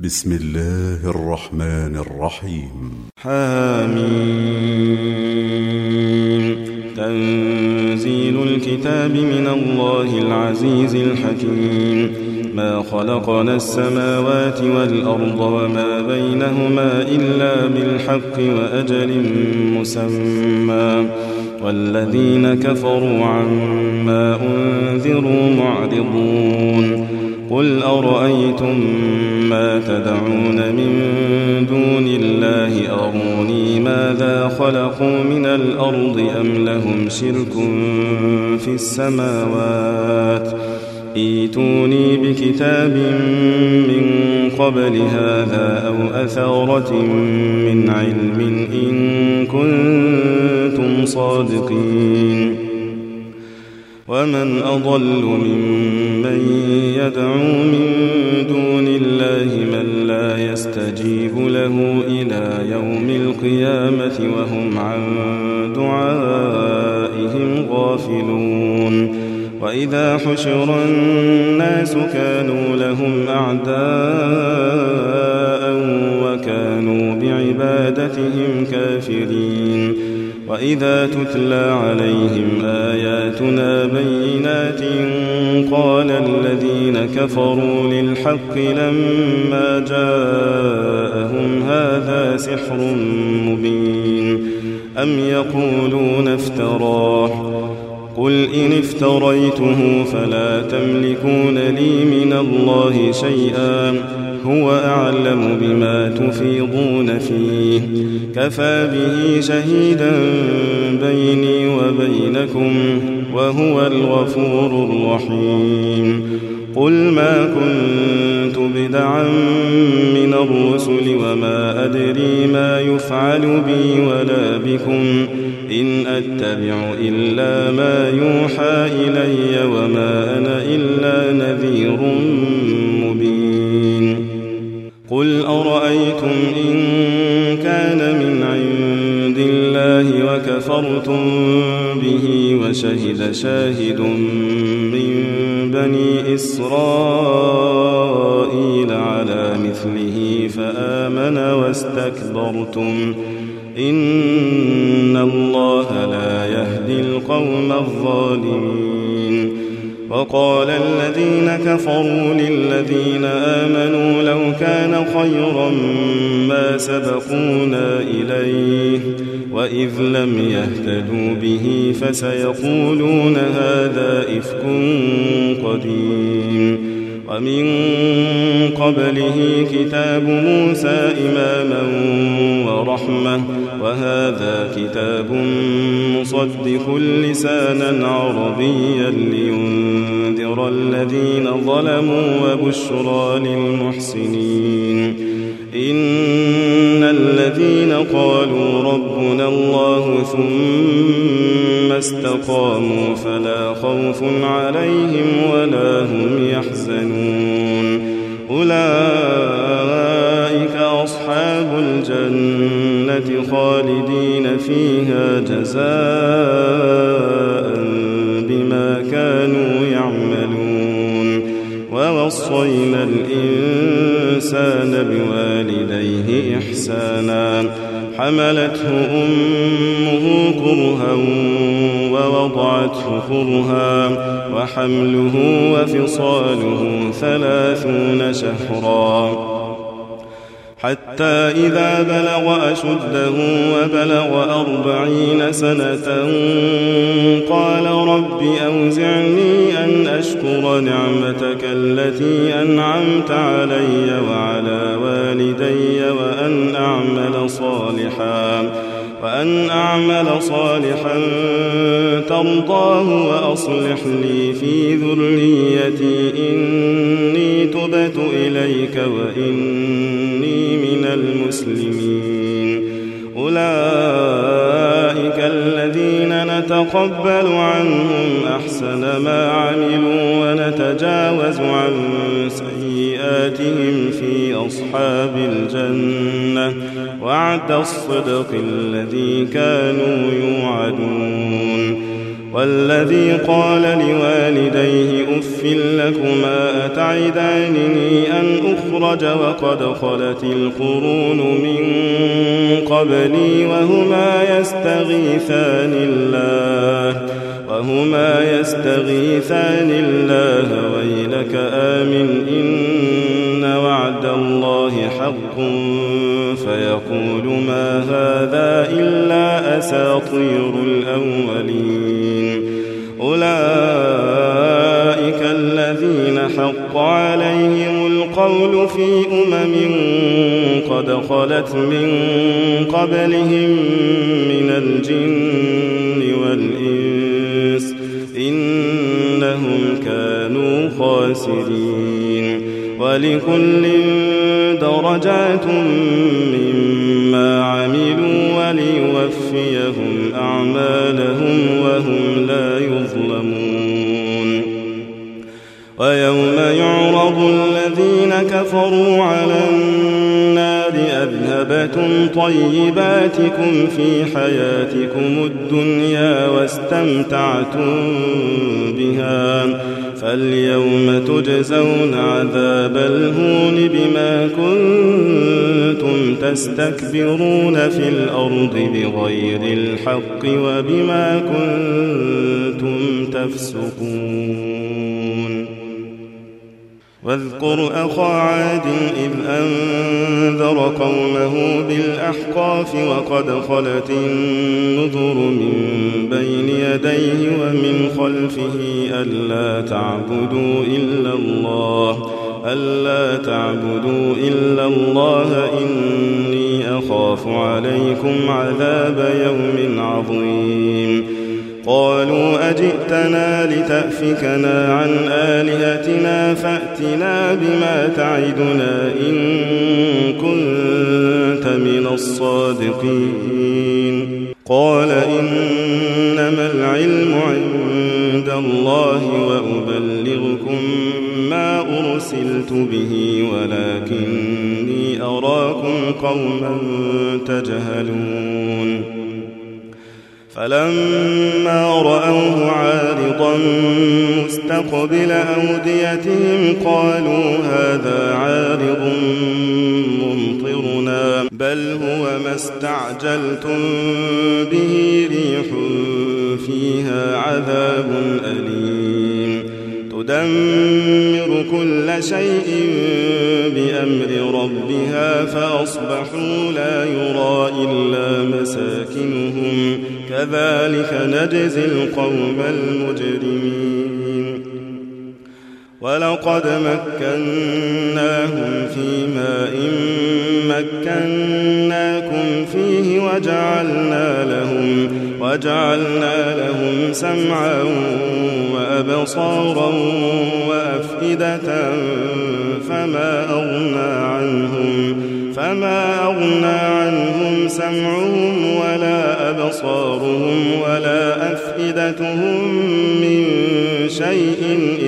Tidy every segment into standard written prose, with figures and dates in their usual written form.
بسم الله الرحمن الرحيم. حميم. تنزيل الكتاب من الله العزيز الحكيم. ما خلقنا السماوات والأرض وما بينهما إلا بالحق وأجل مسمى، والذين كفروا عما أنذروا معرضون. قل أرأيتم ما تدعون من دون الله أروني ماذا خلقوا من الأرض أم لهم شرك في السماوات؟ ائتوني بكتاب من قبل هذا أو أثارة من علم إن كنتم صادقين. ومن أضل ممن يدعو من دون الله من لا يستجيب له إلى يوم القيامة وهم عن دعائهم غافلون. وإذا حشر الناس كانوا لهم أعداء وكانوا بعبادتهم كافرين. وإذا تتلى عليهم آياتنا بينات قال الذين كفروا للحق لما جاءهم هذا سحر مبين أم يقولون افتراه؟ قل إن افتريته فلا تملكون لي من الله شيئا هو أعلم بما تفيضون فيه كفى به شهيدا بيني وبينكم وهو الغفور الرحيم. قل ما كنت بدعا من الرسل وما أدري ما يفعل بي ولا بكم إن أتبع إلا ما يوحى إلي وما أنا إلا نذير مبين. قل أرأيتم إن كان من عند الله وكفرتم به وشهد شاهد من بني إسرائيل على مثله فآمن واستكبرتم إن الله لا يهدي القوم الظالمين. وقال الذين كفروا للذين آمنوا لو كان خيرا ما سبقونا إليه وإذ لم يهتدوا به فسيقولون هذا إفك قديم. ومن قبله كتاب موسى إماما ورحمة وهذا كتاب مصدق لسانا عربيا لينذر الذين ظلموا وبشرى للمحسنين. إن الذين قالوا ربنا الله ثم استقاموا فلا خوف عليهم ولا هم يحزنون أولئك أصحاب الجنة خالدين فيها جزاء بما كانوا يعملون. ووصينا الإنسان بوالديه إحسانا حملته أمه كرها ووضعته كرها وحمله وفصاله 30 شهرا حتى إذا بلغ أشده وبلغ 40 سنة قال رب أوزعني أن أشكر نعمتك التي أنعمت علي وعلى والدي وأن أعمل صالحا ترضاه وأصلح لي في ذريتي إني تبت إليك وإني من المسلمين. أولئك الذين نتقبل عنهم أحسن ما عملوا ونتجاوز عن سيئاتهم في أصحاب الجنة وعد الصدق الذي كانوا يوعدون. والذي قال لوالديه أف لكما أتعدانني أن أخرج وقد خلت القرون من قبلي وهما يستغيثان الله ويلك آمن إن وعد الله حق فيقول ما هذا إلا أساطير الأولين أولئك الذين حق عليهم القول في قد خلت من قبلهم من الجن والإنس إنهم كانوا خاسرين ولكل درجات مما عملوا وليوفيهم أعمالهم وهم لا يظلمون ويوم يعرض الذين كفروا على النار أذهبتم طيباتكم في حياتكم الدنيا واستمتعتم بها فاليوم تجزون عذاب الهون بما كنتم تستكبرون في الأرض بغير الحق وبما كنتم تفسقون واذكر أخا عاد إذ أنذر قومه بالأحقاف وقد خلت النذر من بين يديه ومن خلفه ألا تعبدوا إلا الله إني أخاف عليكم عذاب يوم عظيم قالوا أجئتنا لتأفكنا عن آلهتنا فأتنا بما تعدنا إن كنت من الصادقين قال إنما العلم عند الله وأبلغكم ما أرسلت به ولكني أراكم قوما تجهلون فلما رأوه عارضا مستقبل أوديتهم قالوا هذا عارض ممطرنا بل هو ما استعجلتم به ريح فيها عذاب أليم تدمر كل شيء بأمر ربها فأصبحوا لا يرى إلا مساكنهم كذلك نجزي القوم المجرمين ولقد مكناهم في ماء مكناكم فيه وجعلنا لهم سمعا وأبصارا وأفئدة فما أغنى عنهم سمعهم ولا أبصارهم ولا أفئدتهم من شيء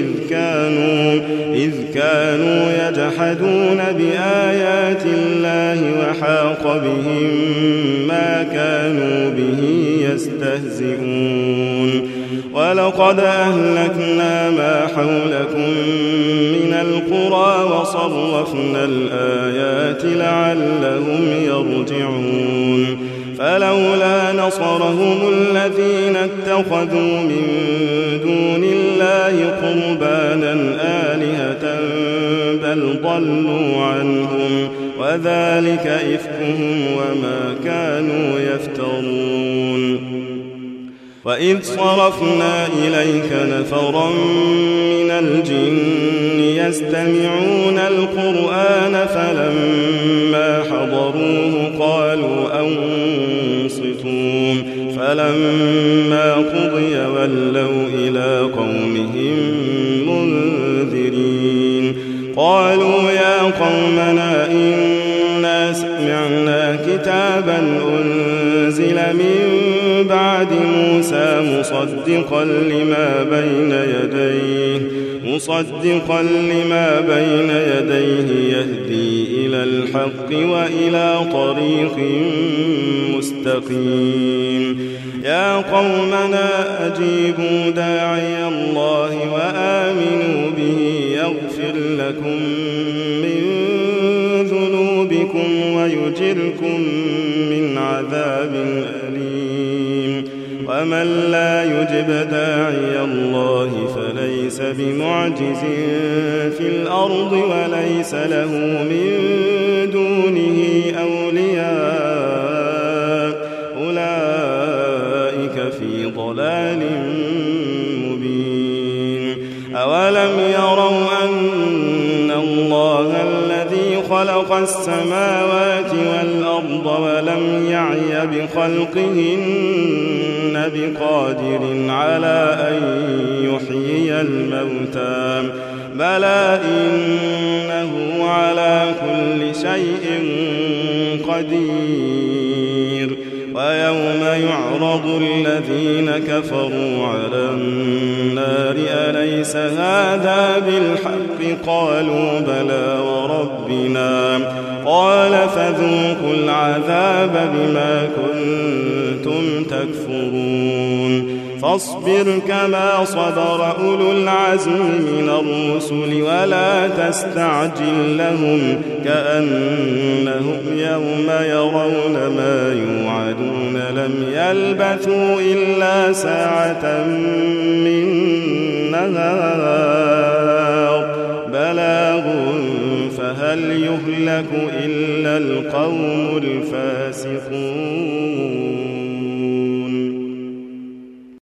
إذ كانوا يجحدون بآيات الله وحاق بهم ما كانوا به يستهزئون ولقد أهلكنا ما حولكم من القرى وصرفنا الآيات لعلهم يرجعون فلولا نصرهم الذين اتخذوا من دون الله قربانا آلهة بل ضلوا عنهم وذلك إفكهم وما كانوا يفترون وإذ صرفنا إليك نفرا من الجن يستمعون القرآن فلما حضروه قالوا أنصتوا فلما قضي ولوا إلى قومهم منذرين قالوا يا قومنا إنا سمعنا كتابا أنزل من بعد موسى مصدقا لما بين يديه مصدقا لما بين يديه يهدي إلى الحق وإلى طريق مستقيم يا قومنا أجيبوا داعي الله وآمنوا به يغفر لكم من ذنوبكم ويجركم من عذاب أليم ومن لا يجب داعي الله فليس بمعجز في الأرض وليس له من دونه أولياء أولئك في ضلال مبين أولم يروا أن الله الذي خلق السماوات والأرض ولم يعي بخلقهن بقادر على أن يحيي الموتى بلى إنه على كل شيء قدير ويوم يعرض الذين كفروا على النار أليس هذا بالحق قالوا بلى وربنا قال فذوقوا العذاب بما كنتم تكفرون فاصبر كما صبر أولو العزم من الرسل ولا تستعجل لهم كأنهم يوم يرون ما يوعدون لم يلبثوا إلا ساعة من نهار بلاغ فهل يهلك إلا القوم الفاسقون